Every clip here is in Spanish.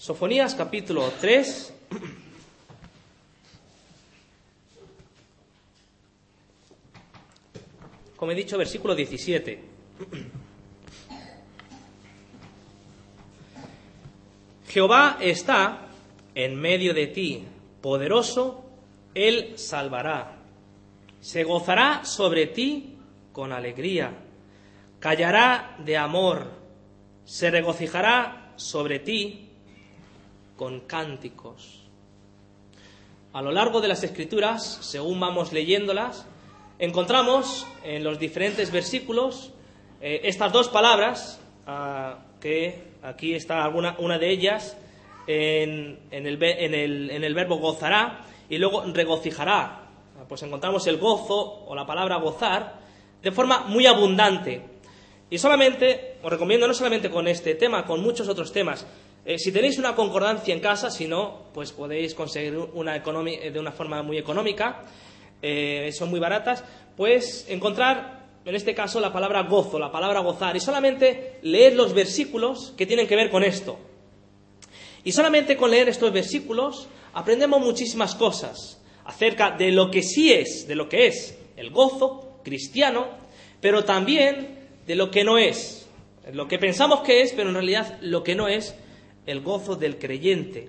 Sofonías capítulo 3. Como he dicho, versículo 17. Jehová está en medio de ti, poderoso, Él salvará. Se gozará sobre ti con alegría, callará de amor, se regocijará sobre ti con cánticos. A lo largo de las Escrituras, según vamos leyéndolas, encontramos en los diferentes versículos estas dos palabras, que aquí está una de ellas en el verbo gozará y luego regocijará. Pues encontramos el gozo o la palabra gozar de forma muy abundante. Y solamente, os recomiendo no solamente con este tema, con muchos otros temas. Si tenéis una concordancia en casa, si no, pues podéis conseguir una de una forma muy económica, son muy baratas, pues encontrar, en este caso, la palabra gozo, la palabra gozar, y solamente leer los versículos que tienen que ver con esto. Y solamente con leer estos versículos aprendemos muchísimas cosas acerca de lo que sí es, de lo que es el gozo cristiano, pero también de lo que no es, lo que pensamos que es, pero en realidad lo que no es el gozo del creyente.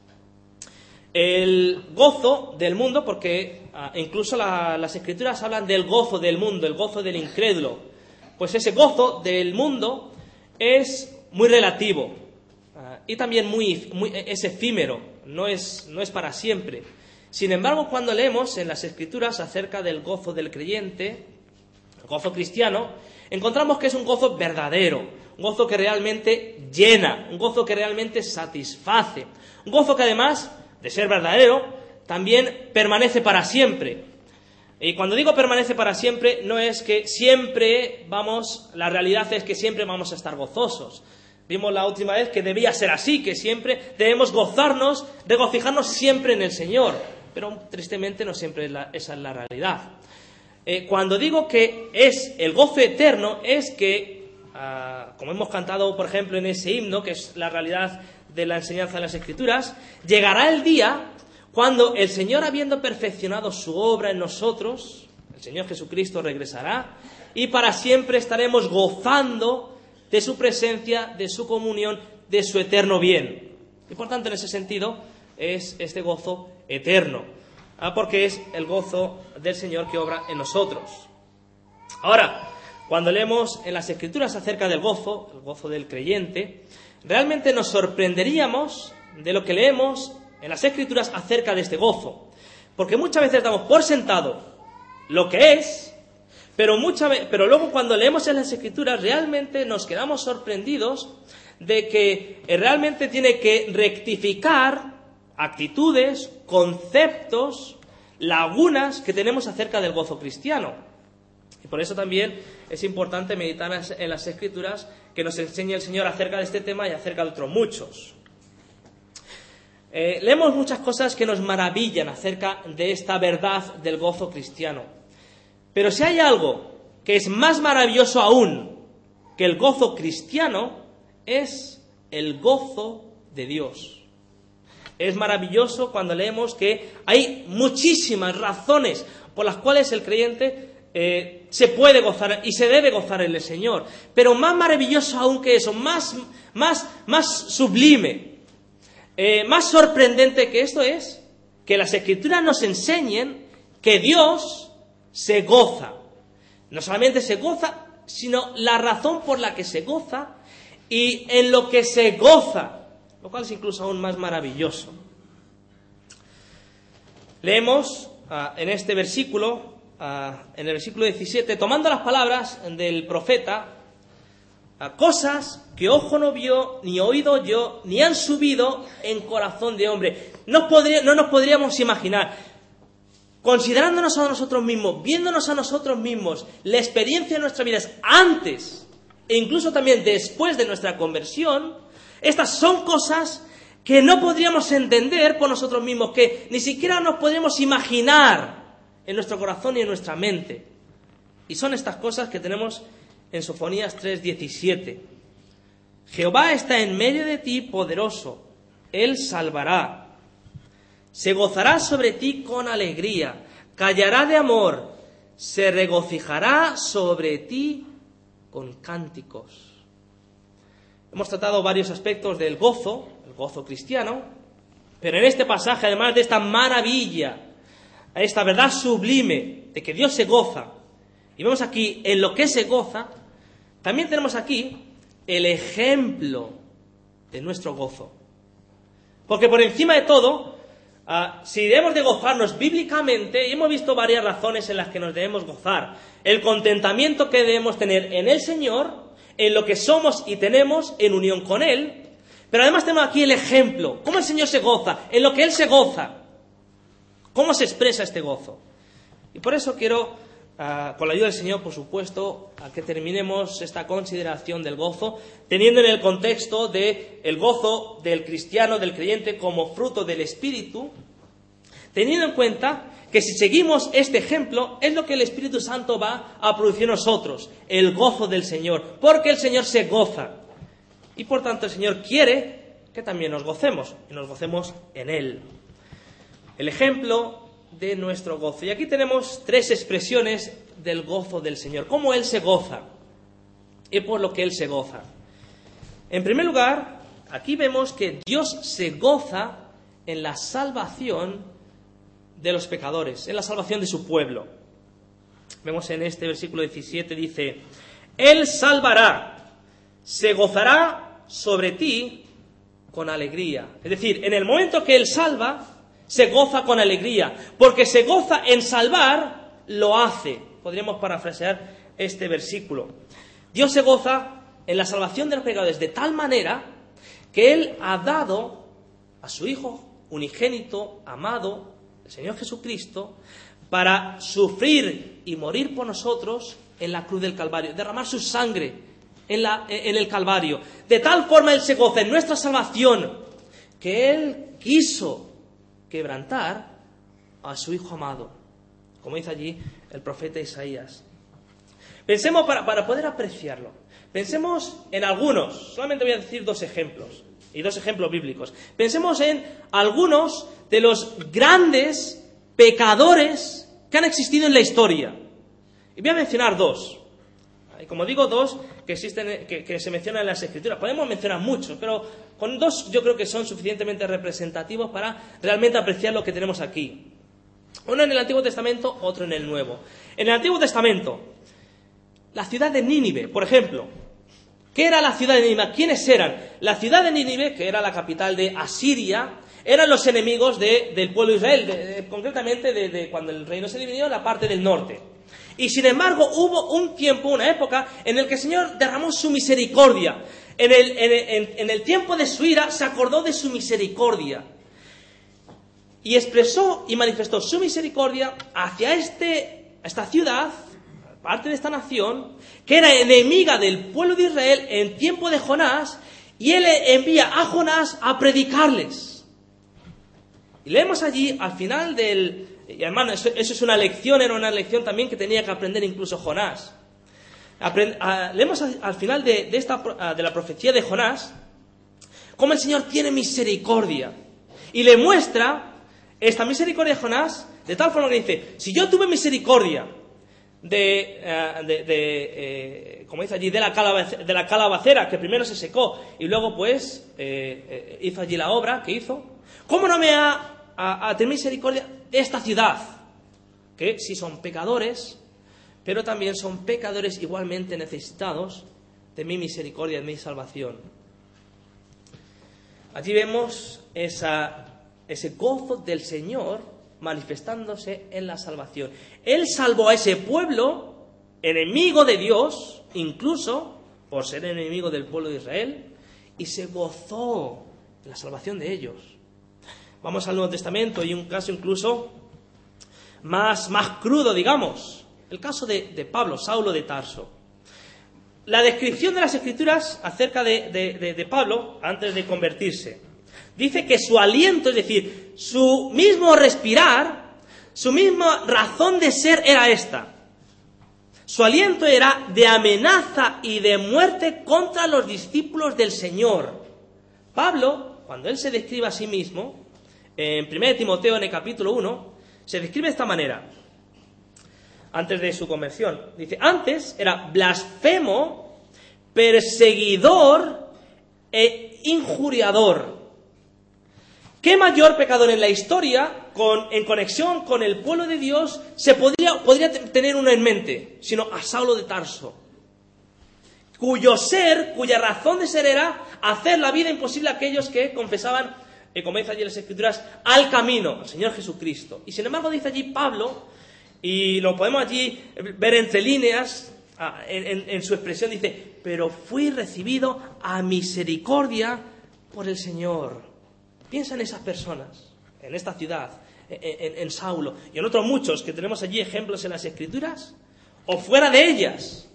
El gozo del mundo, porque incluso las Escrituras hablan del gozo del mundo, el gozo del incrédulo. Pues ese gozo del mundo es muy relativo y también es efímero, no es para siempre. Sin embargo, cuando leemos en las Escrituras acerca del gozo del creyente, el gozo cristiano, encontramos que es un gozo verdadero, un gozo que realmente llena, un gozo que realmente satisface, un gozo que además de ser verdadero, también permanece para siempre. Y cuando digo permanece para siempre, no es que siempre la realidad es que siempre vamos a estar gozosos. Vimos la última vez que debía ser así, que siempre debemos gozarnos, regocijarnos siempre en el Señor. Pero tristemente no siempre esa es la realidad. Cuando digo que es el gozo eterno, es que, como hemos cantado, por ejemplo, en ese himno, que es la realidad de la enseñanza de las Escrituras, llegará el día cuando el Señor, habiendo perfeccionado su obra en nosotros, el Señor Jesucristo regresará y para siempre estaremos gozando de su presencia, de su comunión, de su eterno bien. Y por tanto, en ese sentido, es este gozo eterno, porque es el gozo del Señor que obra en nosotros. Ahora, cuando leemos en las Escrituras acerca del gozo, el gozo del creyente, realmente nos sorprenderíamos de lo que leemos en las Escrituras acerca de este gozo. Porque muchas veces damos por sentado lo que es, pero luego cuando leemos en las Escrituras realmente nos quedamos sorprendidos de que realmente tiene que rectificar actitudes, conceptos, lagunas que tenemos acerca del gozo cristiano. Y por eso también es importante meditar en las Escrituras que nos enseñe el Señor acerca de este tema y acerca de otros muchos. Leemos muchas cosas que nos maravillan acerca de esta verdad del gozo cristiano. Pero si hay algo que es más maravilloso aún que el gozo cristiano, es el gozo de Dios. Es maravilloso cuando leemos que hay muchísimas razones por las cuales el creyente se puede gozar y se debe gozar en el Señor. Pero más maravilloso aún que eso, más sublime, más sorprendente que esto es que las Escrituras nos enseñen que Dios se goza. No solamente se goza, sino la razón por la que se goza y en lo que se goza, lo cual es incluso aún más maravilloso. Leemos en este versículo, en el versículo 17, tomando las palabras del profeta, cosas que ojo no vio, ni oído oyó, ni han subido en corazón de hombre. No nos podríamos imaginar, considerándonos a nosotros mismos, viéndonos a nosotros mismos, la experiencia de nuestras vidas antes e incluso también después de nuestra conversión. Estas son cosas que no podríamos entender por nosotros mismos, que ni siquiera nos podríamos imaginar en nuestro corazón y en nuestra mente. Y son estas cosas que tenemos en Sofonías 3:17. Jehová está en medio de ti, poderoso. Él salvará. Se gozará sobre ti con alegría, callará de amor, se regocijará sobre ti con cánticos. Hemos tratado varios aspectos del gozo, el gozo cristiano, pero en este pasaje, además de esta maravilla, esta verdad sublime de que Dios se goza, y vemos aquí en lo que se goza, también tenemos aquí el ejemplo de nuestro gozo. Porque por encima de todo, si debemos de gozarnos bíblicamente, y hemos visto varias razones en las que nos debemos gozar, el contentamiento que debemos tener en el Señor, en lo que somos y tenemos en unión con Él, pero además tenemos aquí el ejemplo, cómo el Señor se goza, en lo que Él se goza, cómo se expresa este gozo. Y por eso quiero, con la ayuda del Señor, por supuesto, a que terminemos esta consideración del gozo, teniendo en el contexto del gozo del cristiano, del creyente, como fruto del Espíritu, teniendo en cuenta que si seguimos este ejemplo, es lo que el Espíritu Santo va a producir en nosotros, el gozo del Señor, porque el Señor se goza. Y por tanto el Señor quiere que también nos gocemos, y nos gocemos en Él. El ejemplo de nuestro gozo. Y aquí tenemos 3 expresiones del gozo del Señor, cómo Él se goza y por lo que Él se goza. En primer lugar, aquí vemos que Dios se goza en la salvación de los pecadores, en la salvación de su pueblo. Vemos en este versículo 17, dice: Él salvará, se gozará sobre ti con alegría. Es decir, en el momento que Él salva, se goza con alegría, porque se goza en salvar, lo hace. Podríamos parafrasear este versículo. Dios se goza en la salvación de los pecadores de tal manera que Él ha dado a su Hijo unigénito, amado, el Señor Jesucristo, para sufrir y morir por nosotros en la cruz del Calvario, derramar su sangre en el Calvario. De tal forma Él se goza en nuestra salvación, que Él quiso quebrantar a su Hijo amado, como dice allí el profeta Isaías. Pensemos, para poder apreciarlo, pensemos en algunos, solamente voy a decir 2 ejemplos, y 2 ejemplos bíblicos. Pensemos en algunos de los grandes pecadores que han existido en la historia. Y voy a mencionar 2. Y como digo, 2 que existen, que se mencionan en las Escrituras. Podemos mencionar muchos, pero con 2 yo creo que son suficientemente representativos para realmente apreciar lo que tenemos aquí. Uno en el Antiguo Testamento, otro en el Nuevo. En el Antiguo Testamento, la ciudad de Nínive, por ejemplo. ¿Qué era la ciudad de Nínive? ¿Quiénes eran? La ciudad de Nínive, que era la capital de Asiria, eran los enemigos del pueblo de Israel, concretamente de cuando el reino se dividió en la parte del norte. Y sin embargo hubo un tiempo, una época, en el que el Señor derramó su misericordia. En el tiempo de su ira se acordó de su misericordia. Y expresó y manifestó su misericordia hacia esta ciudad, parte de esta nación, que era enemiga del pueblo de Israel en tiempo de Jonás, y Él envía a Jonás a predicarles. Y leemos allí al final y hermano, eso es una lección, era una lección también que tenía que aprender incluso Jonás. Leemos al final de la profecía de Jonás, cómo el Señor tiene misericordia. Y le muestra esta misericordia de Jonás, de tal forma que dice: si yo tuve misericordia como dice allí, de la calabacera que primero se secó y luego pues hizo allí la obra que hizo, ¿cómo no me a tener misericordia de esta ciudad? Que sí son pecadores, pero también son pecadores igualmente necesitados de mi misericordia, de mi salvación. Allí vemos ese gozo del Señor manifestándose en la salvación. Él salvó a ese pueblo, enemigo de Dios, incluso por ser enemigo del pueblo de Israel, y se gozó en la salvación de ellos. Vamos al Nuevo Testamento y un caso incluso más crudo, digamos, el caso de Pablo, Saulo de Tarso. La descripción de las Escrituras acerca de Pablo antes de convertirse. Dice que su aliento, es decir, su mismo respirar, su misma razón de ser era esta. Su aliento era de amenaza y de muerte contra los discípulos del Señor. Pablo cuando él se describe a sí mismo, en 1 Timoteo, en el capítulo 1, se describe de esta manera, antes de su conversión. Dice, antes era blasfemo, perseguidor e injuriador. ¿Qué mayor pecador en la historia, en conexión con el pueblo de Dios, podría tener uno en mente? Sino a Saulo de Tarso, cuya razón de ser era hacer la vida imposible a aquellos que confesaban, como dice allí en las Escrituras, al camino, al Señor Jesucristo. Y sin embargo dice allí Pablo, y lo podemos allí ver entre líneas, en su expresión, dice, pero fui recibido a misericordia por el Señor. Piensa en esas personas, en esta ciudad, en Saulo, y en otros muchos que tenemos allí ejemplos en las Escrituras, o fuera de ellas.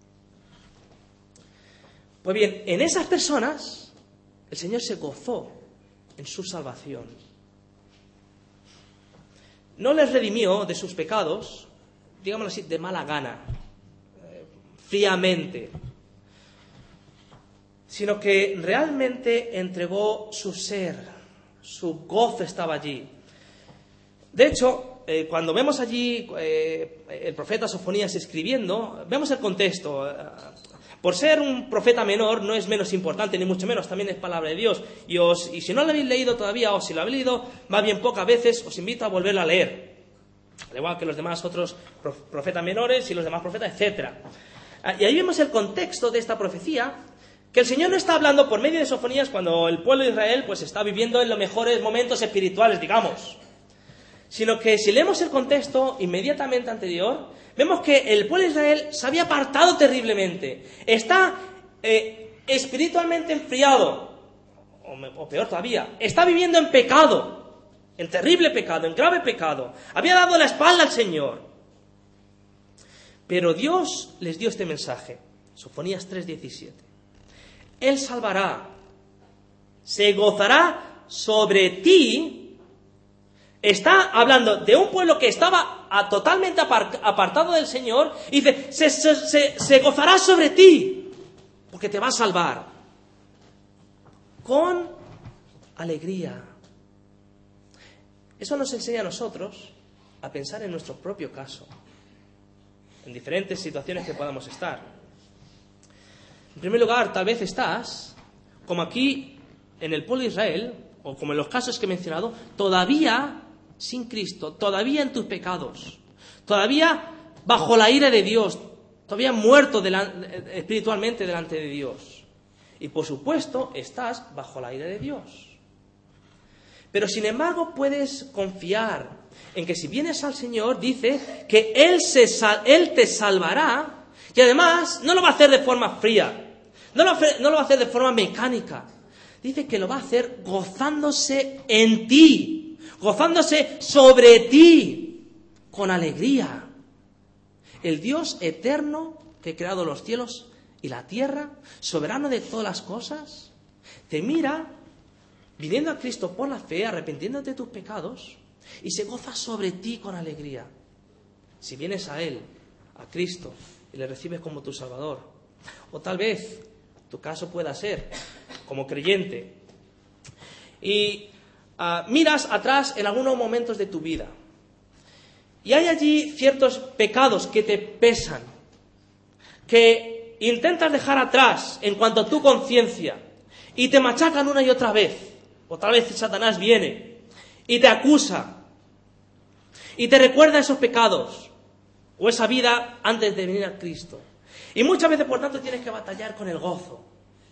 Pues bien, en esas personas, el Señor se gozó en su salvación. No les redimió de sus pecados, digámoslo así, de mala gana, fríamente, sino que realmente entregó su ser, su gozo estaba allí. De hecho, cuando vemos allí el profeta Sofonías escribiendo, vemos el contexto. Por ser un profeta menor no es menos importante, ni mucho menos, también es palabra de Dios. Y si no lo habéis leído todavía, o si lo habéis leído más bien pocas veces, os invito a volverlo a leer. Al igual que los demás otros profetas menores y los demás profetas, etc. Y ahí vemos el contexto de esta profecía, que el Señor no está hablando por medio de Sofonías cuando el pueblo de Israel pues está viviendo en los mejores momentos espirituales, digamos. Sino que si leemos el contexto inmediatamente anterior, vemos que el pueblo de Israel se había apartado terriblemente. Está espiritualmente enfriado, o peor todavía, está viviendo en pecado, en terrible pecado, en grave pecado. Había dado la espalda al Señor. Pero Dios les dio este mensaje, Sofonías 3:17. Él salvará, se gozará sobre ti. Está hablando de un pueblo que estaba totalmente apartado del Señor, y dice, se gozará sobre ti, porque te va a salvar. Con alegría. Eso nos enseña a nosotros a pensar en nuestro propio caso, en diferentes situaciones que podamos estar. En primer lugar, tal vez estás, como aquí en el pueblo de Israel, o como en los casos que he mencionado, todavía sin Cristo, todavía en tus pecados, todavía bajo la ira de Dios, todavía muerto espiritualmente delante de Dios. Y por supuesto, estás bajo la ira de Dios. Pero sin embargo, puedes confiar en que si vienes al Señor, dice que Él te salvará, y además no lo va a hacer de forma fría, no lo va a hacer de forma mecánica. Dice que lo va a hacer gozándose en ti, gozándose sobre ti, con alegría. El Dios eterno que ha creado los cielos y la tierra, soberano de todas las cosas, te mira, viniendo a Cristo por la fe, arrepintiéndote de tus pecados, y se goza sobre ti con alegría. Si vienes a Él, a Cristo, y le recibes como tu Salvador. O tal vez tu caso pueda ser como creyente y miras atrás en algunos momentos de tu vida y hay allí ciertos pecados que te pesan, que intentas dejar atrás en cuanto a tu conciencia, y te machacan una y otra vez. Otra vez Satanás viene y te acusa y te recuerda esos pecados o esa vida antes de venir a Cristo. Y muchas veces, por tanto, tienes que batallar con el gozo.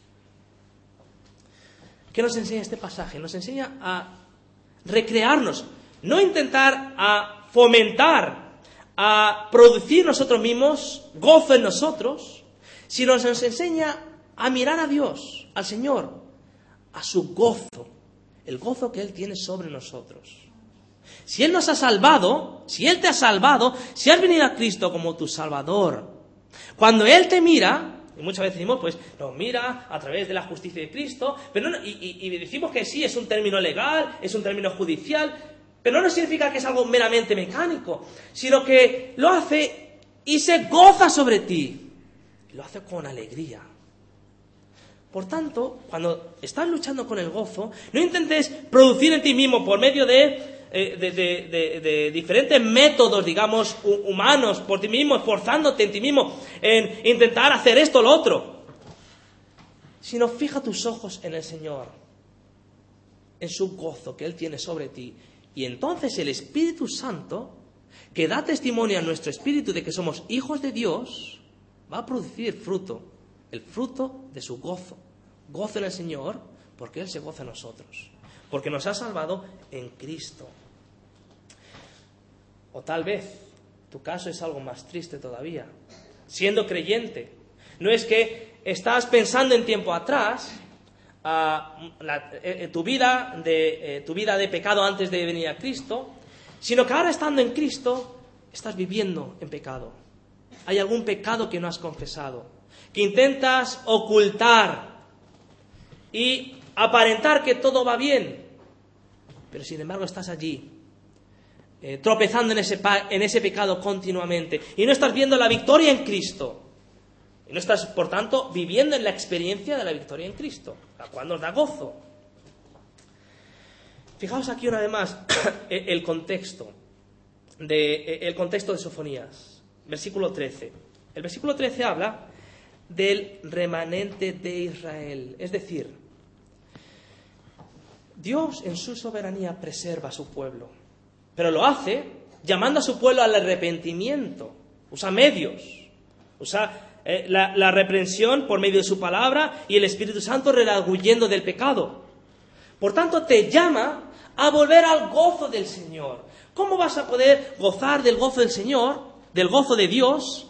¿Qué nos enseña este pasaje? Nos enseña a recrearnos, no intentar a fomentar, a producir nosotros mismos gozo en nosotros, sino nos enseña a mirar a Dios, al Señor, a su gozo, el gozo que Él tiene sobre nosotros. Si Él nos ha salvado, si Él te ha salvado, si has venido a Cristo como tu Salvador, cuando Él te mira, y muchas veces decimos, pues nos mira a través de la justicia de Cristo, pero no, y decimos que sí, es un término legal, es un término judicial, pero no significa que es algo meramente mecánico, sino que lo hace y se goza sobre ti, y lo hace con alegría. Por tanto, cuando estás luchando con el gozo, no intentes producir en ti mismo por medio de diferentes métodos, digamos, humanos, por ti mismo, esforzándote en ti mismo, en intentar hacer esto o lo otro. Sino fija tus ojos en el Señor, en su gozo que Él tiene sobre ti. Y entonces el Espíritu Santo, que da testimonio a nuestro espíritu de que somos hijos de Dios, va a producir fruto, el fruto de su gozo. Gozo en el Señor, porque Él se goza en nosotros, porque nos ha salvado en Cristo. O tal vez tu caso es algo más triste todavía. Siendo creyente, no es que estás pensando en tiempo atrás, tu vida de pecado antes de venir a Cristo, sino que ahora estando en Cristo estás viviendo en pecado. Hay algún pecado que no has confesado, que intentas ocultar y aparentar que todo va bien, pero sin embargo estás allí tropezando en ese pecado continuamente y no estás viendo la victoria en Cristo. Y no estás, por tanto, viviendo en la experiencia de la victoria en Cristo, la cual nos da gozo. Fijaos aquí una vez más el contexto de Sofonías. Versículo 13. El versículo 13 habla del remanente de Israel. Es decir, Dios en su soberanía preserva a su pueblo, pero lo hace llamando a su pueblo al arrepentimiento. Usa medios, usa la reprensión por medio de su palabra y el Espíritu Santo redarguyendo del pecado. Por tanto, te llama a volver al gozo del Señor. ¿Cómo vas a poder gozar del gozo del Señor, del gozo de Dios,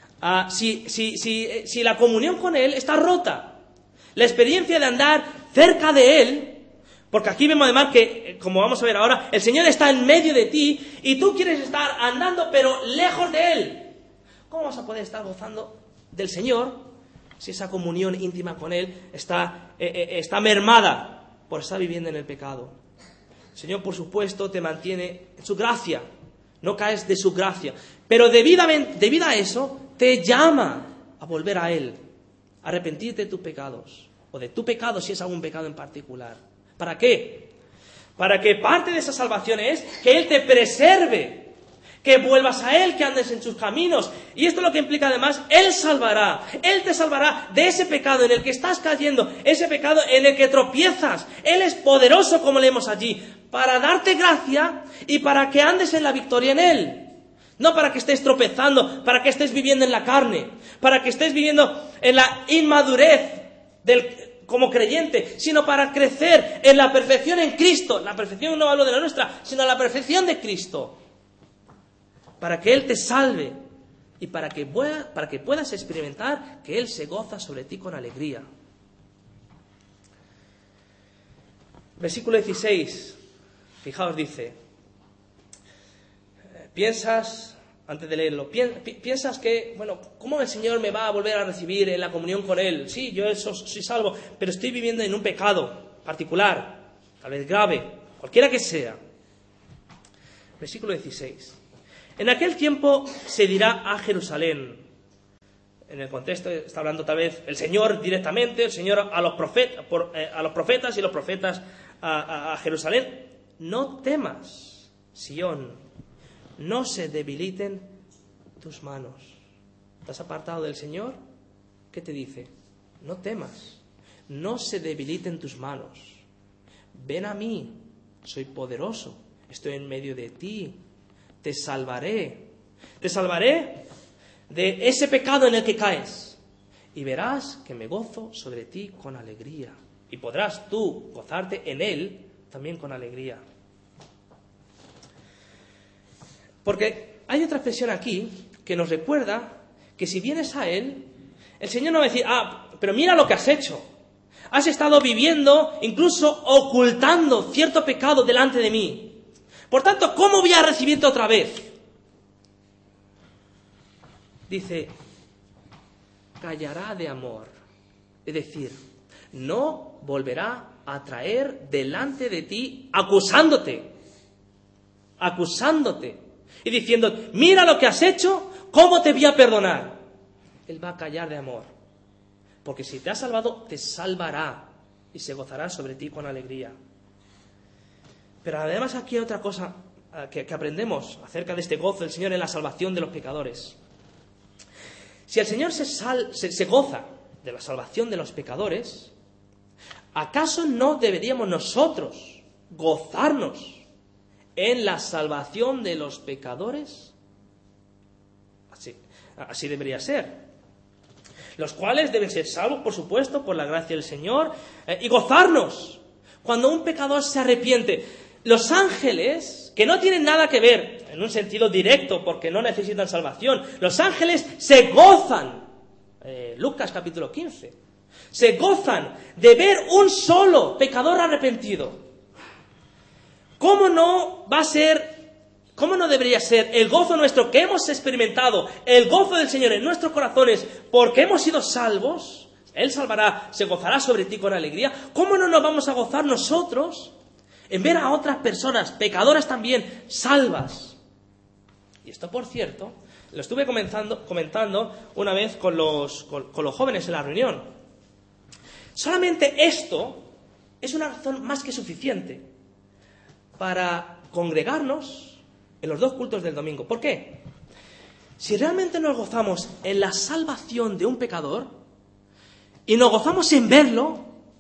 si la comunión con Él está rota? La experiencia de andar cerca de Él, porque aquí vemos además que, como vamos a ver ahora, el Señor está en medio de ti y tú quieres estar andando pero lejos de Él. ¿Cómo vas a poder estar gozando del Señor si esa comunión íntima con Él está mermada por estar viviendo en el pecado? El Señor, por supuesto, te mantiene en su gracia, no caes de su gracia, pero debido a eso te llama a volver a Él, a arrepentirte de tus pecados, o de tu pecado si es algún pecado en particular. ¿Para qué? Para que parte de esa salvación es que Él te preserve, que vuelvas a Él, que andes en sus caminos. Y esto es lo que implica además, Él te salvará de ese pecado en el que estás cayendo, ese pecado en el que tropiezas. Él es poderoso, como leemos allí, para darte gracia y para que andes en la victoria en Él. No para que estés tropezando, para que estés viviendo en la carne, para que estés viviendo en la inmadurez como creyente, sino para crecer en la perfección en Cristo. La perfección no hablo de la nuestra, sino la perfección de Cristo. Para que Él te salve y para que puedas experimentar que Él se goza sobre ti con alegría. Versículo 16, fijaos, dice, antes de leerlo, piensas que, bueno, ¿cómo el Señor me va a volver a recibir en la comunión con Él? Sí, yo soy salvo, pero estoy viviendo en un pecado particular, tal vez grave, cualquiera que sea. Versículo 16. En aquel tiempo se dirá a Jerusalén. En el contexto está hablando tal vez el Señor directamente, el Señor a los profetas y los profetas a Jerusalén. No temas, Sión, no se debiliten tus manos. ¿Te has apartado del Señor? ¿Qué te dice? No temas, no se debiliten tus manos. Ven a mí, soy poderoso, estoy en medio de ti. Te salvaré de ese pecado en el que caes y verás que me gozo sobre ti con alegría y podrás tú gozarte en Él también con alegría. Porque hay otra expresión aquí que nos recuerda que si vienes a Él, el Señor no va a decir, pero mira lo que has hecho, has estado viviendo, incluso ocultando cierto pecado delante de mí. Por tanto, ¿cómo voy a recibirte otra vez? Dice, callará de amor. Es decir, no volverá a traer delante de ti acusándote y diciendo, mira lo que has hecho, ¿cómo te voy a perdonar? Él va a callar de amor. porque si te ha salvado, te salvará y se gozará sobre ti con alegría. Pero además aquí hay otra cosa que aprendemos acerca de este gozo del Señor en la salvación de los pecadores. Si el Señor se goza de la salvación de los pecadores, ¿acaso no deberíamos nosotros gozarnos en la salvación de los pecadores? Así debería ser. Los cuales deben ser salvos, por supuesto, por la gracia del Señor, y gozarnos cuando un pecador se arrepiente. Los ángeles, que no tienen nada que ver, en un sentido directo, porque no necesitan salvación, los ángeles se gozan, Lucas capítulo 15, se gozan de ver un solo pecador arrepentido. ¿Cómo no debería ser el gozo nuestro que hemos experimentado, el gozo del Señor en nuestros corazones, porque hemos sido salvos? Él salvará, se gozará sobre ti con alegría. ¿Cómo no nos vamos a gozar nosotros en ver a otras personas, pecadoras también, salvas? Y esto, por cierto, lo estuve comentando una vez con los jóvenes en la reunión. Solamente esto es una razón más que suficiente para congregarnos en los 2 cultos del domingo. ¿Por qué? Si realmente nos gozamos en la salvación de un pecador y nos gozamos en verlo,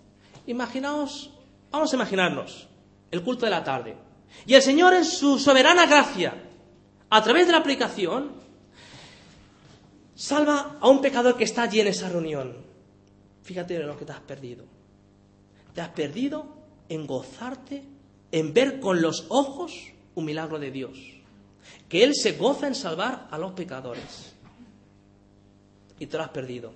vamos a imaginarnos el culto de la tarde. Y el Señor, en su soberana gracia, a través de la aplicación, salva a un pecador que está allí en esa reunión. Fíjate en lo que te has perdido. Te has perdido en gozarte, en ver con los ojos un milagro de Dios. Que Él se goza en salvar a los pecadores. Y te lo has perdido.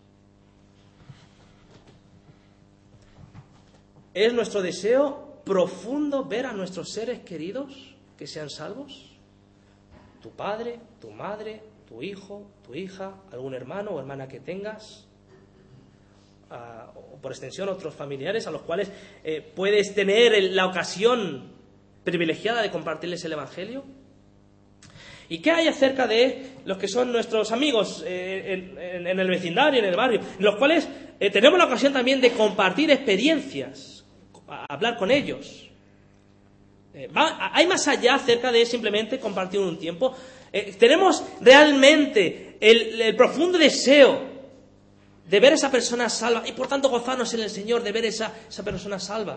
¿Es nuestro deseo profundo ver a nuestros seres queridos que sean salvos? Tu padre, tu madre, tu hijo, tu hija, algún hermano o hermana que tengas, o por extensión otros familiares a los cuales puedes tener la ocasión privilegiada de compartirles el Evangelio. ¿Y qué hay acerca de los que son nuestros amigos en el vecindario, en el barrio, en los cuales tenemos la ocasión también de compartir experiencias, hablar con ellos? Hay más allá acerca de simplemente compartir un tiempo. Tenemos realmente el profundo deseo de ver a esa persona salva y por tanto gozarnos en el Señor de ver esa persona salva.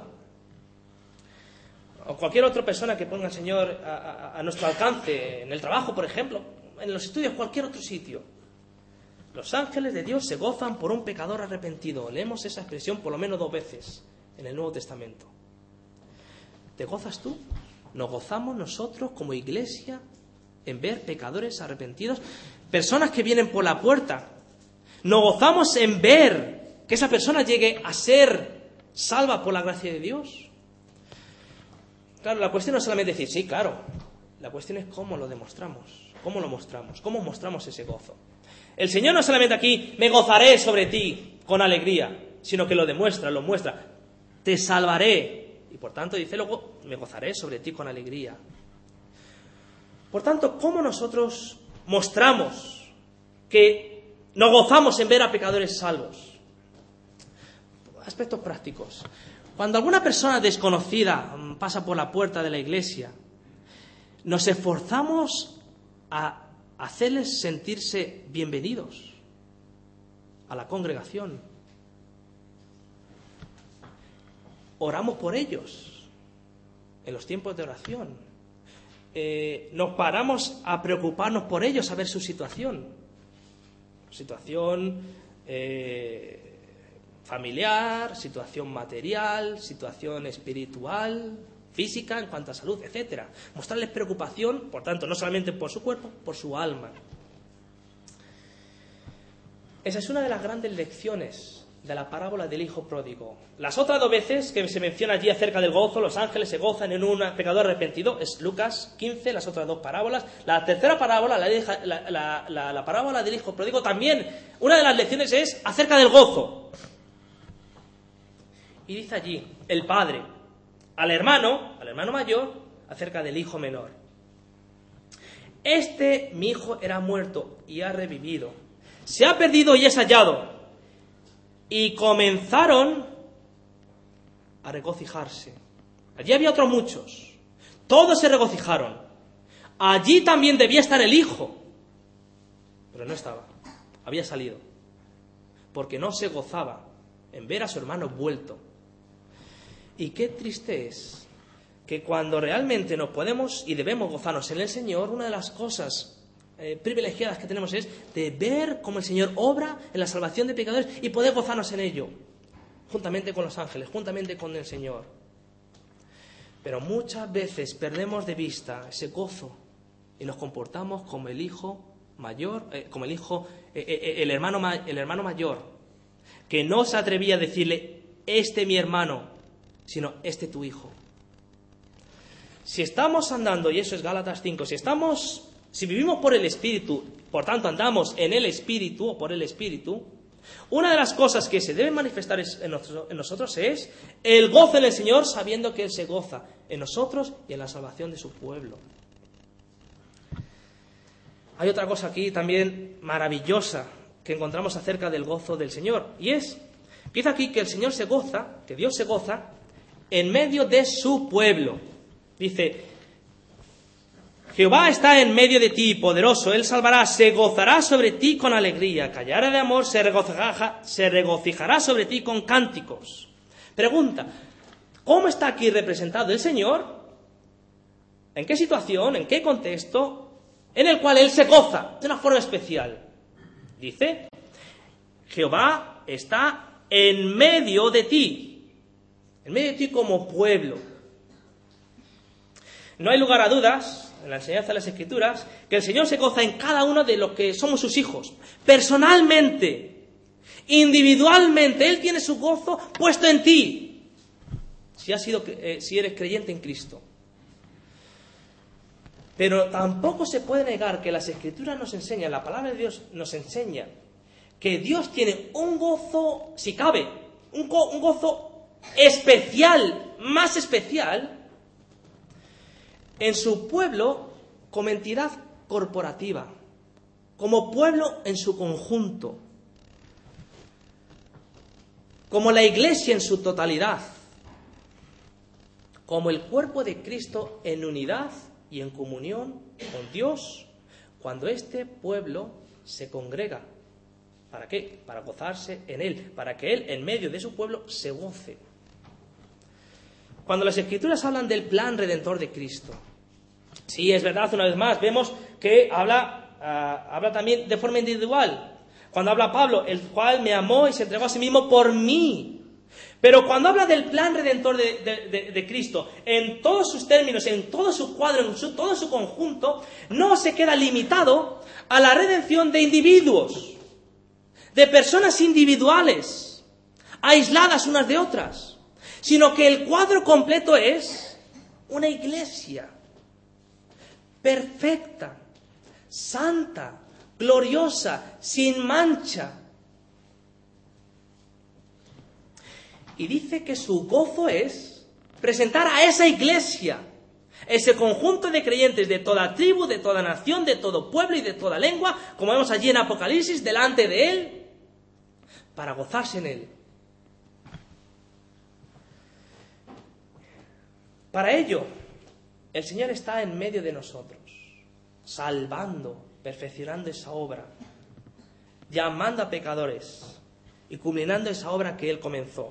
O cualquier otra persona que ponga al Señor a nuestro alcance, en el trabajo, por ejemplo, en los estudios, cualquier otro sitio. Los ángeles de Dios se gozan por un pecador arrepentido. Leemos esa expresión por lo menos 2 veces en el Nuevo Testamento. ¿Te gozas tú? ¿Nos gozamos nosotros como iglesia en ver pecadores arrepentidos? Personas que vienen por la puerta. ¿Nos gozamos en ver que esa persona llegue a ser salva por la gracia de Dios? Claro, la cuestión no es solamente decir, sí, claro. La cuestión es cómo lo demostramos, cómo lo mostramos, cómo mostramos ese gozo. El Señor no solamente aquí, me gozaré sobre ti con alegría, sino que lo demuestra, lo muestra. Te salvaré. Y por tanto dice luego, me gozaré sobre ti con alegría. Por tanto, ¿cómo nosotros mostramos que nos gozamos en ver a pecadores salvos? Aspectos prácticos. Cuando alguna persona desconocida pasa por la puerta de la iglesia, nos esforzamos a hacerles sentirse bienvenidos a la congregación. Oramos por ellos en los tiempos de oración. Nos paramos a preocuparnos por ellos, a ver su situación. Situación familiar, situación material, situación espiritual, física, en cuanto a salud, etc. Mostrarles preocupación, por tanto, no solamente por su cuerpo, por su alma. Esa es una de las grandes lecciones de la parábola del hijo pródigo. Las otras 2 veces que se menciona allí acerca del gozo, los ángeles se gozan en un pecador arrepentido, es Lucas 15, las otras 2 parábolas. La tercera parábola, la parábola del hijo pródigo, también una de las lecciones es acerca del gozo. Y dice allí el padre al hermano mayor, acerca del hijo menor. Mi hijo era muerto y ha revivido. Se ha perdido y es hallado. y comenzaron a regocijarse. Allí había otros muchos. Todos se regocijaron. Allí también debía estar el hijo. Pero no estaba. Había salido. Porque no se gozaba en ver a su hermano vuelto. Y qué triste es que cuando realmente nos podemos y debemos gozarnos en el Señor, una de las cosas privilegiadas que tenemos es de ver cómo el Señor obra en la salvación de pecadores y poder gozarnos en ello, juntamente con los ángeles, juntamente con el Señor. Pero muchas veces perdemos de vista ese gozo y nos comportamos como el hijo mayor, el hermano mayor, que no se atrevía a decirle, este mi hermano, sino este tu hijo. Si estamos andando, y eso es Gálatas 5, si vivimos por el Espíritu, por tanto andamos en el Espíritu o por el Espíritu, una de las cosas que se deben manifestar en nosotros es el gozo en el Señor, sabiendo que Él se goza en nosotros y en la salvación de su pueblo. Hay otra cosa aquí también maravillosa que encontramos acerca del gozo del Señor, y es, dice aquí que el Señor se goza, que Dios se goza en medio de su pueblo. Dice, Jehová está en medio de ti, poderoso, Él salvará, se gozará sobre ti con alegría, callará de amor, se regocijará sobre ti con cánticos. Pregunta, ¿cómo está aquí representado el Señor? ¿En qué situación, en qué contexto? En el cual Él se goza de una forma especial. Dice, Jehová está en medio de ti como pueblo. No hay lugar a dudas, en la enseñanza de las Escrituras, que el Señor se goza en cada uno de los que somos sus hijos. Personalmente, individualmente, Él tiene su gozo puesto en ti, si eres creyente en Cristo. Pero tampoco se puede negar que las Escrituras nos enseñan, la palabra de Dios nos enseña, que Dios tiene un gozo, si cabe, un gozo especial, más especial, en su pueblo como entidad corporativa, como pueblo en su conjunto, como la Iglesia en su totalidad, como el cuerpo de Cristo en unidad y en comunión con Dios, cuando este pueblo se congrega. ¿Para qué? Para gozarse en Él, para que Él, en medio de su pueblo, se goce. Cuando las Escrituras hablan del plan redentor de Cristo, sí, es verdad, una vez más, vemos que habla también de forma individual. Cuando habla Pablo, el cual me amó y se entregó a sí mismo por mí. Pero cuando habla del plan redentor de Cristo, en todos sus términos, en todo su cuadro, en todo su conjunto, no se queda limitado a la redención de individuos, de personas individuales, aisladas unas de otras, sino que el cuadro completo es una iglesia perfecta, santa, gloriosa, sin mancha. Y dice que su gozo es presentar a esa iglesia, ese conjunto de creyentes de toda tribu, de toda nación, de todo pueblo y de toda lengua, como vemos allí en Apocalipsis, delante de Él, para gozarse en Él. Para ello, el Señor está en medio de nosotros, salvando, perfeccionando esa obra, llamando a pecadores y culminando esa obra que Él comenzó.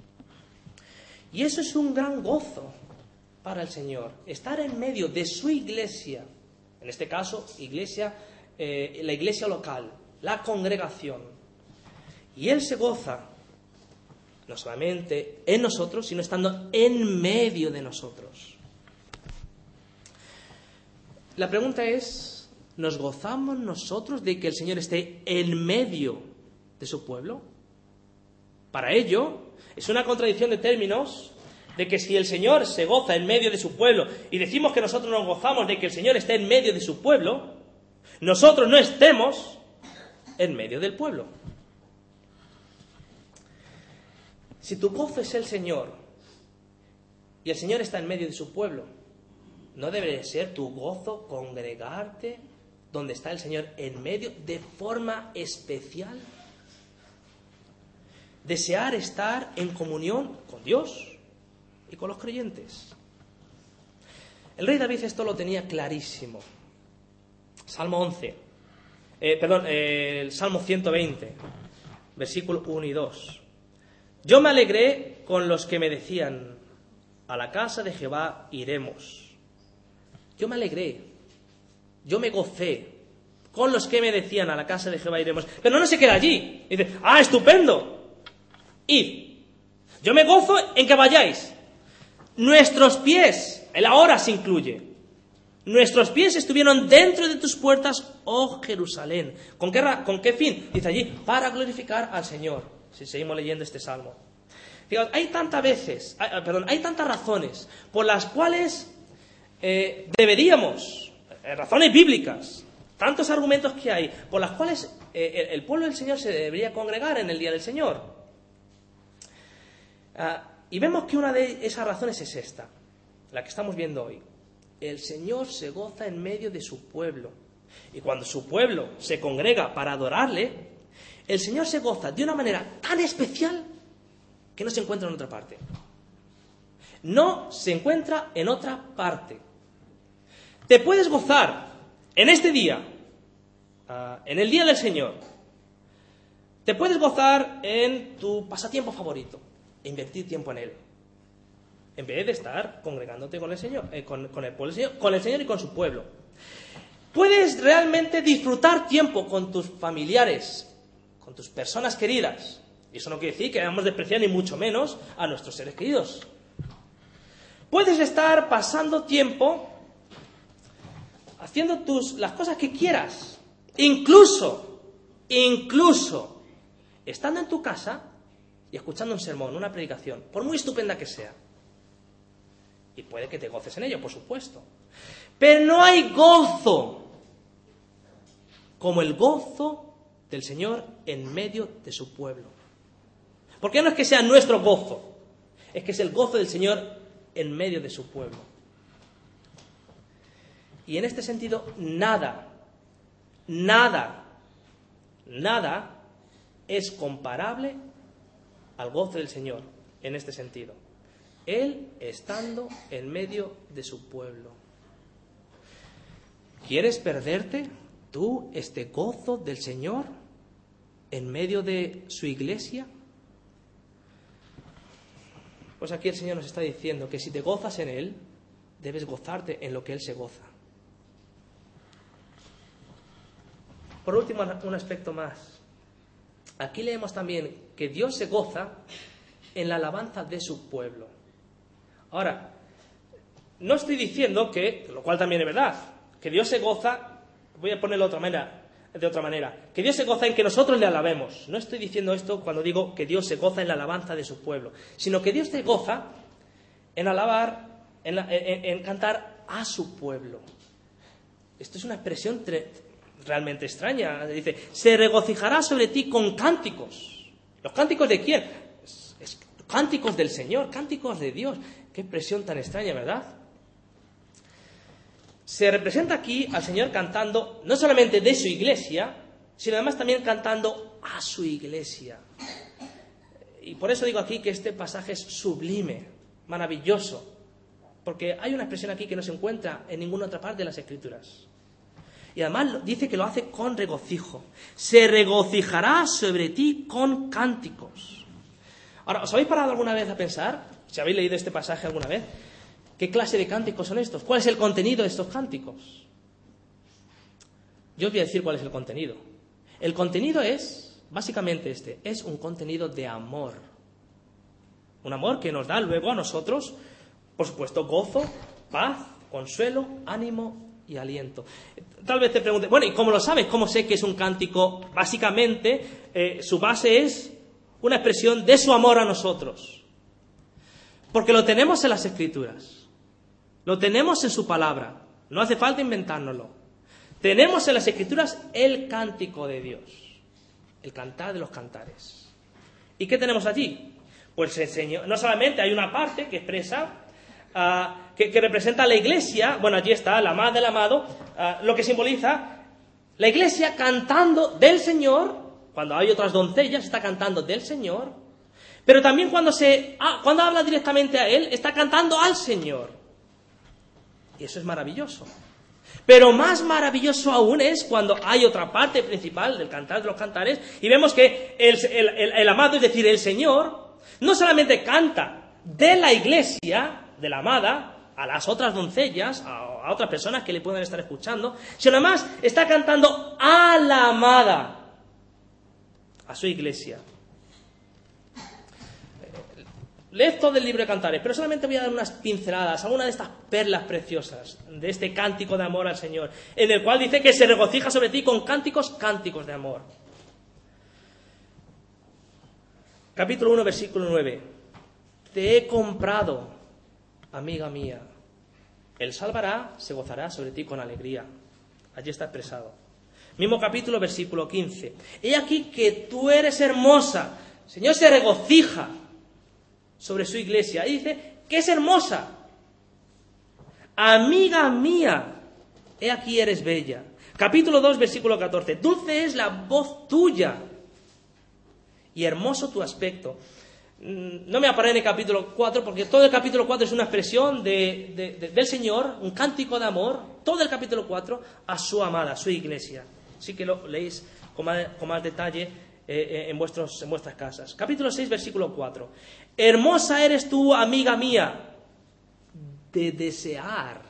Y eso es un gran gozo para el Señor, estar en medio de su iglesia, en este caso, la iglesia local, la congregación. Y Él se goza, no solamente en nosotros, sino estando en medio de nosotros. La pregunta es, ¿nos gozamos nosotros de que el Señor esté en medio de su pueblo? Para ello, es una contradicción de términos de que si el Señor se goza en medio de su pueblo y decimos que nosotros nos gozamos de que el Señor esté en medio de su pueblo, nosotros no estemos en medio del pueblo. Si tu gozo es el Señor y el Señor está en medio de su pueblo, ¿no debe ser tu gozo congregarte donde está el Señor en medio de forma especial? desear estar en comunión con Dios y con los creyentes. El rey David esto lo tenía clarísimo. Salmo 11. El Salmo 120, versículos 1 y 2. Yo me alegré con los que me decían, a la casa de Jehová iremos. Yo me alegré, yo me gocé con los que me decían, a la casa de Jehová iremos. Pero no se queda allí. Dice, estupendo, id. Yo me gozo en que vayáis. Nuestros pies, el ahora se incluye. Nuestros pies estuvieron dentro de tus puertas, oh Jerusalén. ¿Con qué fin? Dice allí, para glorificar al Señor. Si seguimos leyendo este salmo. Fijaos, hay tantas razones por las cuales deberíamos, razones bíblicas, tantos argumentos que hay, por las cuales el pueblo del Señor se debería congregar en el día del Señor. Y vemos que una de esas razones es esta, la que estamos viendo hoy. El Señor se goza en medio de su pueblo. Y cuando su pueblo se congrega para adorarle, el Señor se goza de una manera tan especial que no se encuentra en otra parte. No se encuentra en otra parte. Te puedes gozar en este día, en el día del Señor. Te puedes gozar en tu pasatiempo favorito e invertir tiempo en él, en vez de estar congregándote con el Señor, con el pueblo del Señor, con el Señor y con su pueblo. Puedes realmente disfrutar tiempo con tus familiares, con tus personas queridas. Y eso no quiere decir que debamos despreciar ni mucho menos a nuestros seres queridos. Puedes estar pasando tiempo haciendo las cosas que quieras, incluso estando en tu casa y escuchando un sermón, una predicación, por muy estupenda que sea. Y puede que te goces en ello, por supuesto. Pero no hay gozo como el gozo del Señor en medio de su pueblo. Porque no es que sea nuestro gozo, es que es el gozo del Señor en medio de su pueblo. Y en este sentido, nada es comparable al gozo del Señor en este sentido. Él estando en medio de su pueblo. ¿Quieres perderte tú este gozo del Señor en medio de su iglesia? Pues aquí el Señor nos está diciendo que si te gozas en Él, debes gozarte en lo que Él se goza. Por último, un aspecto más. Aquí leemos también que Dios se goza en la alabanza de su pueblo. Ahora, no estoy diciendo que, lo cual también es verdad, que Dios se goza, voy a ponerlo de otra manera, que Dios se goza en que nosotros le alabemos. No estoy diciendo esto cuando digo que Dios se goza en la alabanza de su pueblo, sino que Dios se goza en alabar, en cantar a su pueblo. Esto es una expresión realmente extraña. Dice, se regocijará sobre ti con cánticos. ¿Los cánticos de quién? Cánticos del Señor, cánticos de Dios. Qué expresión tan extraña, ¿verdad? Se representa aquí al Señor cantando no solamente de su iglesia, sino además también cantando a su iglesia. Y por eso digo aquí que este pasaje es sublime, maravilloso, porque hay una expresión aquí que no se encuentra en ninguna otra parte de las Escrituras. Y además dice que lo hace con regocijo. Se regocijará sobre ti con cánticos. Ahora, ¿os habéis parado alguna vez a pensar, si habéis leído este pasaje alguna vez, qué clase de cánticos son estos? ¿Cuál es el contenido de estos cánticos? Yo os voy a decir cuál es el contenido. El contenido es, básicamente es un contenido de amor. Un amor que nos da luego a nosotros, por supuesto, gozo, paz, consuelo, ánimo y aliento. Tal vez te pregunte, bueno, ¿y cómo lo sabes? ¿Cómo sé que es un cántico? Básicamente, su base es una expresión de su amor a nosotros. Porque lo tenemos en las Escrituras. Lo tenemos en su palabra. No hace falta inventárnoslo. Tenemos en las Escrituras el cántico de Dios. El cantar de los cantares. ¿Y qué tenemos allí? Pues no solamente hay una parte que expresa, que representa a la iglesia, bueno, allí está, la madre del amado, lo que simboliza la iglesia cantando del Señor. Cuando hay otras doncellas, está cantando del Señor, Pero también cuando habla directamente a Él, está cantando al Señor. Y eso es maravilloso. Pero más maravilloso aún es cuando hay otra parte principal del Cantar de los Cantares y vemos que el amado, es decir, el Señor, no solamente canta de la iglesia, de la amada, a las otras doncellas, a otras personas que le puedan estar escuchando, sino además está cantando a la amada, a su iglesia. Leed todo el libro de Cantares, pero solamente voy a dar unas pinceladas, algunas de estas perlas preciosas de este cántico de amor al Señor, en el cual dice que se regocija sobre ti con cánticos de amor. Capítulo 1, versículo 9. Te he comprado, amiga mía. Él salvará, se gozará sobre ti con alegría. Allí está expresado. Mismo capítulo, versículo 15. He aquí que tú eres hermosa. El Señor se regocija sobre su iglesia y dice que es hermosa. Amiga mía, he aquí eres bella. Capítulo 2, versículo 14. Dulce es la voz tuya y hermoso tu aspecto. No me aparece en el capítulo 4 porque todo el capítulo 4 es una expresión del Señor, un cántico de amor, todo el capítulo 4 a su amada, a su iglesia. Así que lo leéis con más detalle en vuestras casas. Capítulo 6, versículo 4. Hermosa eres tú, amiga mía, de desear.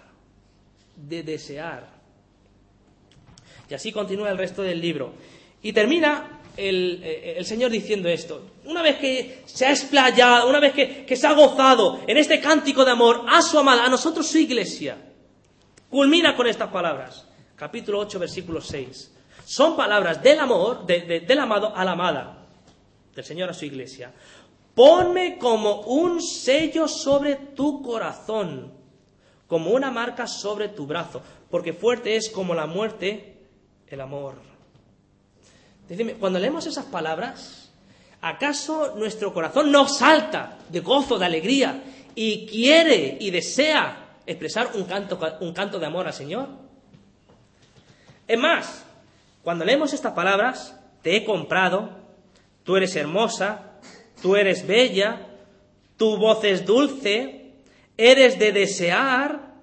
Y así continúa el resto del libro. Y termina el Señor diciendo esto. Una vez que se ha explayado, una vez que se ha gozado en este cántico de amor a su amada, a nosotros su iglesia, culmina con estas palabras. Capítulo 8, versículo 6. Son palabras del amor, del amado a la amada, del Señor a su iglesia. Ponme como un sello sobre tu corazón, como una marca sobre tu brazo, porque fuerte es como la muerte el amor. Decidme, cuando leemos esas palabras, ¿acaso nuestro corazón no salta de gozo, de alegría, y quiere y desea expresar un canto de amor al Señor? Es más, cuando leemos estas palabras, te he comprado, tú eres hermosa, tú eres bella, tu voz es dulce, eres de desear.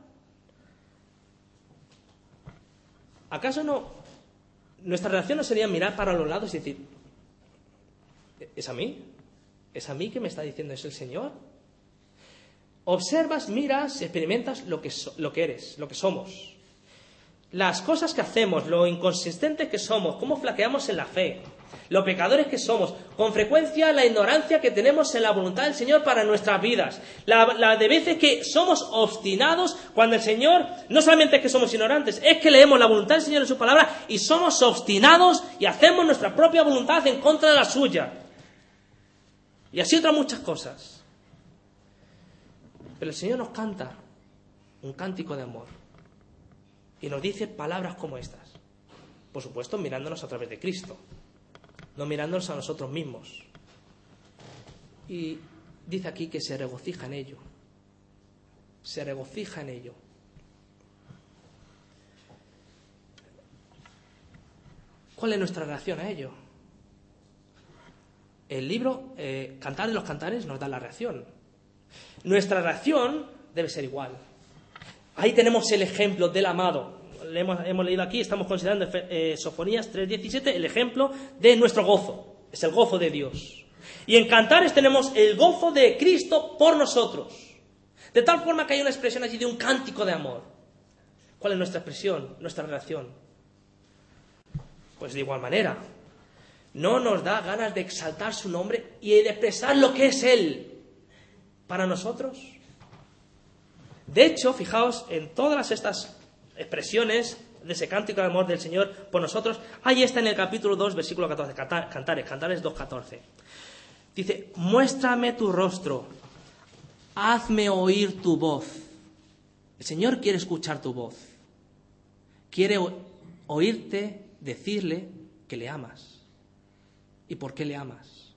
¿Acaso no? Nuestra reacción no sería mirar para los lados y decir, ¿es a mí? ¿Es a mí que me está diciendo eso el Señor? Observas, miras, experimentas lo que eres, lo que somos. Las cosas que hacemos, lo inconsistentes que somos, cómo flaqueamos en la fe, lo pecadores que somos, con frecuencia la ignorancia que tenemos en la voluntad del Señor para nuestras vidas, la de veces que somos obstinados cuando el Señor, no solamente es que somos ignorantes, es que leemos la voluntad del Señor en su palabra y somos obstinados y hacemos nuestra propia voluntad en contra de la suya. Y así otras muchas cosas. Pero el Señor nos canta un cántico de amor. Y nos dice palabras como estas. Por supuesto, mirándonos a través de Cristo. No mirándonos a nosotros mismos. Y dice aquí que se regocija en ello. Se regocija en ello. ¿Cuál es nuestra reacción a ello? El libro Cantar de los Cantares nos da la reacción. Nuestra reacción debe ser igual. Ahí tenemos el ejemplo del amado. Hemos leído aquí, estamos considerando Sofonías 3:17, el ejemplo de nuestro gozo. Es el gozo de Dios. Y en Cantares tenemos el gozo de Cristo por nosotros. De tal forma que hay una expresión allí de un cántico de amor. ¿Cuál es nuestra expresión, nuestra relación? Pues de igual manera. No nos da ganas de exaltar su nombre y de expresar lo que es Él para nosotros. De hecho, fijaos en todas estas expresiones de ese cántico de amor del Señor por nosotros. Ahí está en el capítulo 2, versículo 14, Cantares 2:14. Dice, muéstrame tu rostro, hazme oír tu voz. El Señor quiere escuchar tu voz. Quiere oírte decirle que le amas. ¿Y por qué le amas?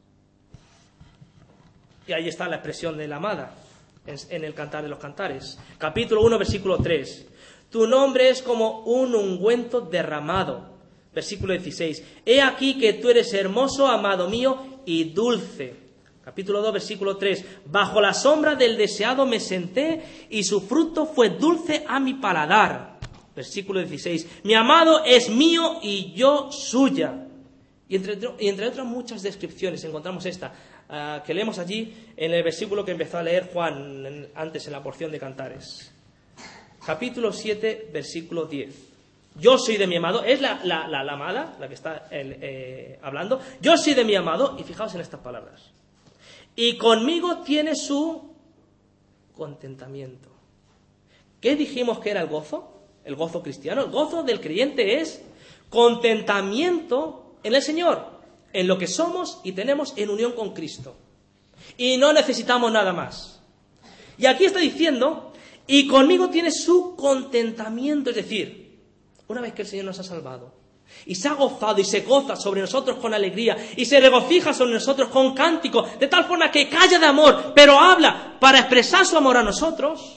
Y ahí está la expresión de la amada. En el Cantar de los Cantares. Capítulo 1, versículo 3. Tu nombre es como un ungüento derramado. Versículo 16. He aquí que tú eres hermoso, amado mío, y dulce. Capítulo 2, versículo 3. Bajo la sombra del deseado me senté y su fruto fue dulce a mi paladar. Versículo 16. Mi amado es mío y yo suya. Y entre otras muchas descripciones encontramos esta, que leemos allí en el versículo que empezó a leer Juan antes en la porción de Cantares. Capítulo 7, versículo 10. Yo soy de mi amado, es la amada, la que está hablando. Yo soy de mi amado, y fijaos en estas palabras. Y conmigo tiene su contentamiento. ¿Qué dijimos que era el gozo? El gozo cristiano. El gozo del creyente es contentamiento en el Señor, en lo que somos y tenemos en unión con Cristo. Y no necesitamos nada más. Y aquí está diciendo, y conmigo tiene su contentamiento, es decir, una vez que el Señor nos ha salvado, y se ha gozado y se goza sobre nosotros con alegría, y se regocija sobre nosotros con cántico, de tal forma que calla de amor, pero habla para expresar su amor a nosotros,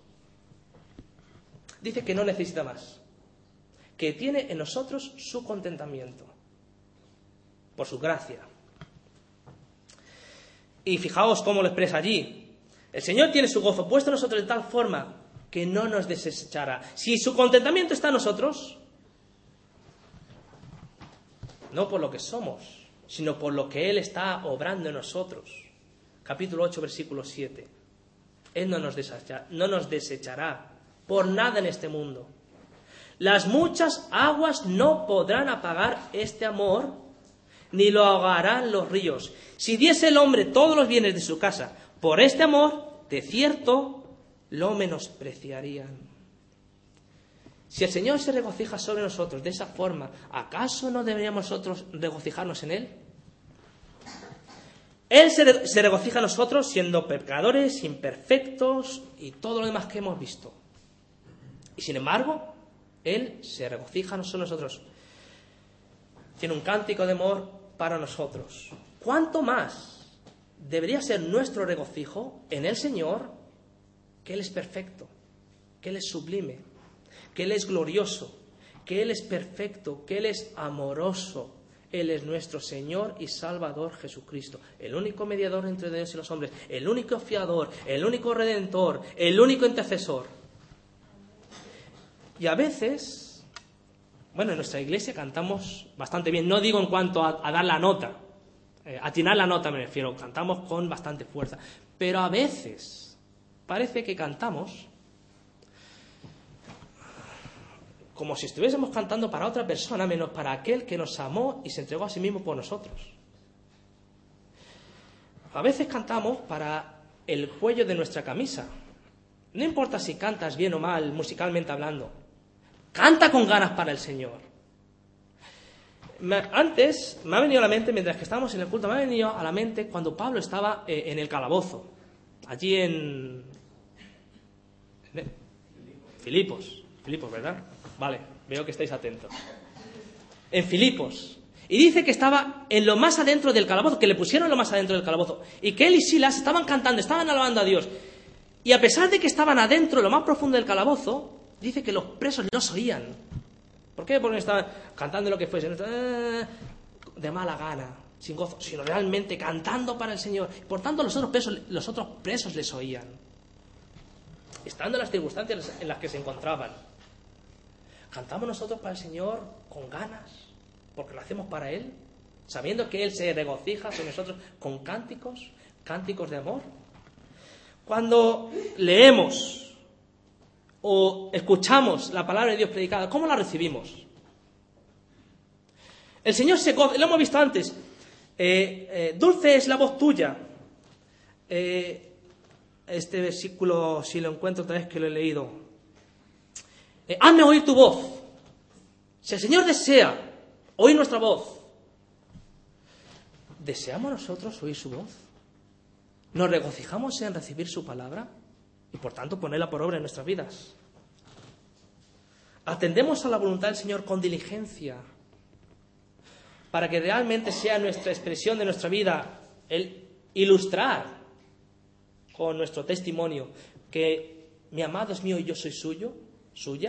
dice que no necesita más, que tiene en nosotros su contentamiento, por su gracia. Y fijaos cómo lo expresa allí. El Señor tiene su gozo puesto en nosotros de tal forma que no nos desechará. Si su contentamiento está en nosotros, no por lo que somos, sino por lo que Él está obrando en nosotros. Capítulo 8, versículo 7. Él no nos desechará por nada en este mundo. Las muchas aguas no podrán apagar este amor, ni lo ahogarán los ríos. Si diese el hombre todos los bienes de su casa por este amor, de cierto lo menospreciarían. Si el Señor se regocija sobre nosotros de esa forma, ¿acaso no deberíamos nosotros regocijarnos en Él? Él se regocija en nosotros siendo pecadores, imperfectos y todo lo demás que hemos visto. Y sin embargo, Él se regocija sobre nosotros. Tiene un cántico de amor para nosotros. ¿Cuánto más debería ser nuestro regocijo en el Señor, que Él es perfecto, que Él es sublime, que Él es glorioso, que Él es perfecto, que Él es amoroso? Él es nuestro Señor y Salvador Jesucristo, el único mediador entre Dios y los hombres, el único fiador, el único redentor, el único intercesor. Y a veces, bueno, en nuestra iglesia cantamos bastante bien, no digo en cuanto a dar la nota, atinar la nota me refiero, cantamos con bastante fuerza, pero a veces parece que cantamos como si estuviésemos cantando para otra persona, menos para aquel que nos amó y se entregó a sí mismo por nosotros. A veces cantamos para el cuello de nuestra camisa. No importa si cantas bien o mal, musicalmente hablando. Canta con ganas para el Señor. Antes me ha venido a la mente, mientras que estábamos en el culto, me ha venido a la mente cuando Pablo estaba en el calabozo, allí en Filipos, ¿verdad? Vale, veo que estáis atentos. En Filipos. Y dice que estaba en lo más adentro del calabozo, que le pusieron lo más adentro del calabozo, y que él y Silas estaban cantando, estaban alabando a Dios. Y a pesar de que estaban adentro, lo más profundo del calabozo, dice que los presos los oían. ¿Por qué? Porque estaban cantando lo que fuese, de mala gana, sin gozo, sino realmente cantando para el Señor. Por tanto, los otros presos les oían, estando en las circunstancias en las que se encontraban. ¿Cantamos nosotros para el Señor con ganas, porque lo hacemos para Él, sabiendo que Él se regocija sobre nosotros con cánticos de amor? Cuando leemos o escuchamos la palabra de Dios predicada, ¿cómo la recibimos? El Señor se goza, lo hemos visto antes, dulce es la voz tuya. Este versículo, si lo encuentro otra vez que lo he leído, hazme oír tu voz. Si el Señor desea oír nuestra voz, ¿deseamos nosotros oír su voz? ¿Nos regocijamos en recibir su palabra y por tanto ponerla por obra en nuestras vidas? ¿Atendemos a la voluntad del Señor con diligencia para que realmente sea nuestra expresión de nuestra vida el ilustrar con nuestro testimonio que mi amado es mío y yo soy suya?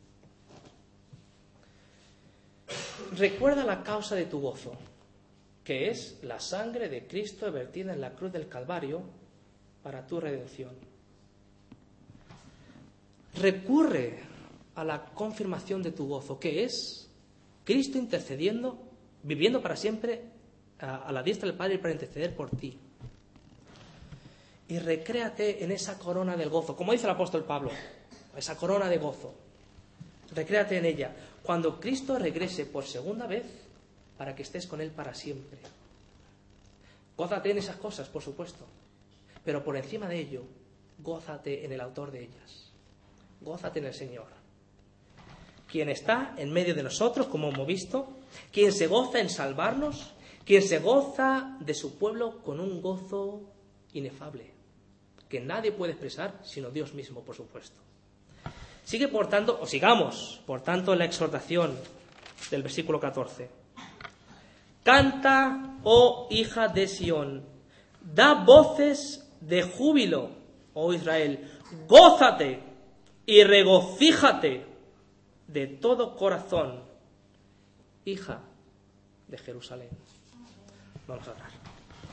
Recuerda la causa de tu gozo, que es la sangre de Cristo vertida en la cruz del Calvario para tu redención. Recurre a la confirmación de tu gozo, que es Cristo intercediendo, viviendo para siempre a la diestra del Padre para interceder por ti. Y recréate en esa corona del gozo, como dice el apóstol Pablo, esa corona de gozo. Recréate en ella cuando Cristo regrese por segunda vez para que estés con Él para siempre. Gózate en esas cosas, por supuesto, pero por encima de ello, gózate en el autor de ellas. Gózate en el Señor, quien está en medio de nosotros, como hemos visto, quien se goza en salvarnos, quien se goza de su pueblo con un gozo inefable, que nadie puede expresar sino Dios mismo, por supuesto. Sigamos, por tanto, la exhortación del versículo 14. Canta, oh hija de Sión, da voces de júbilo, oh Israel, gózate y regocíjate de todo corazón, hija de Jerusalén. Vamos a orar.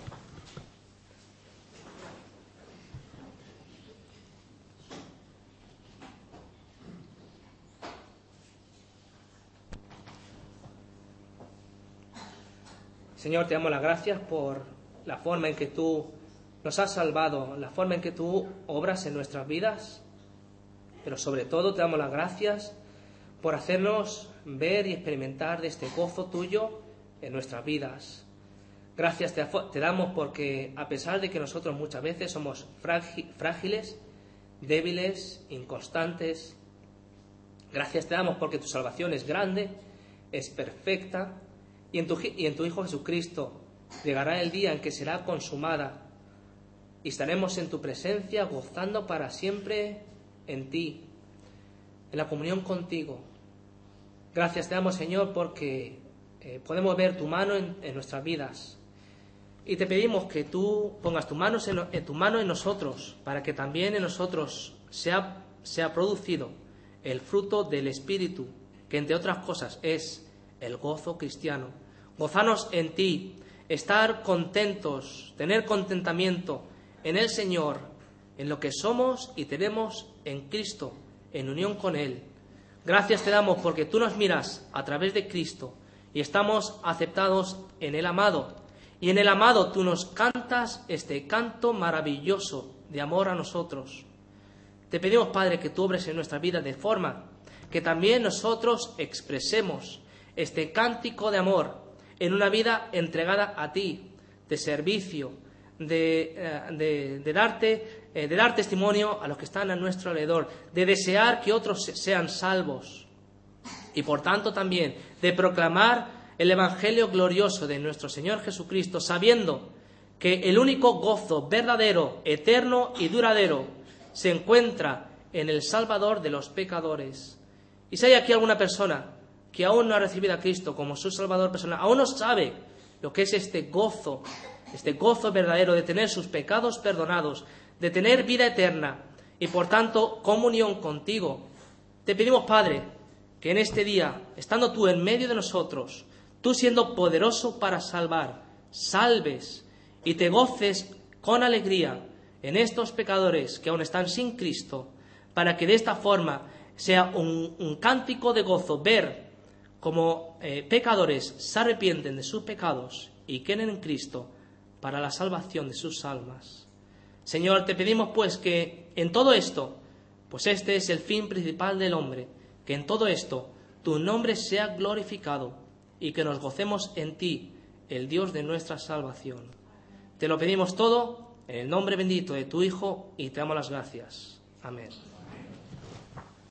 Señor, te damos las gracias por la forma en que tú nos has salvado, la forma en que tú obras en nuestras vidas, pero sobre todo te damos las gracias por hacernos ver y experimentar de este gozo tuyo en nuestras vidas. Gracias te damos porque a pesar de que nosotros muchas veces somos frágiles, débiles, inconstantes, gracias te damos porque tu salvación es grande, es perfecta, y en tu Hijo Jesucristo llegará el día en que será consumada y estaremos en tu presencia gozando para siempre en ti, en la comunión contigo. Gracias te damos, Señor, porque podemos ver tu mano en nuestras vidas y te pedimos que tú pongas tu mano en nosotros para que también en nosotros sea producido el fruto del Espíritu, que entre otras cosas es el gozo cristiano. Gozarnos en ti, estar contentos, tener contentamiento en el Señor, en lo que somos y tenemos en Cristo, en unión con Él. Gracias te damos porque tú nos miras a través de Cristo y estamos aceptados en el amado. Y en el amado tú nos cantas este canto maravilloso de amor a nosotros. Te pedimos, Padre, que tú obres en nuestra vida de forma que también nosotros expresemos este cántico de amor en una vida entregada a ti, de servicio, de dar testimonio a los que están a nuestro alrededor, de desear que otros sean salvos y por tanto también de proclamar el Evangelio glorioso de nuestro Señor Jesucristo, sabiendo que el único gozo verdadero, eterno y duradero se encuentra en el Salvador de los pecadores. Y si hay aquí alguna persona que aún no ha recibido a Cristo como su Salvador personal, aún no sabe lo que es este gozo verdadero de tener sus pecados perdonados, de tener vida eterna y por tanto comunión contigo, te pedimos, Padre, que en este día, estando tú en medio de nosotros, tú siendo poderoso para salvar, salves y te goces con alegría en estos pecadores que aún están sin Cristo, para que de esta forma sea un cántico de gozo ver como pecadores se arrepienten de sus pecados y creen en Cristo para la salvación de sus almas. Señor, te pedimos pues que en todo esto, pues este es el fin principal del hombre, que en todo esto tu nombre sea glorificado y que nos gocemos en ti, el Dios de nuestra salvación. Te lo pedimos todo en el nombre bendito de tu Hijo y te damos las gracias. Amén.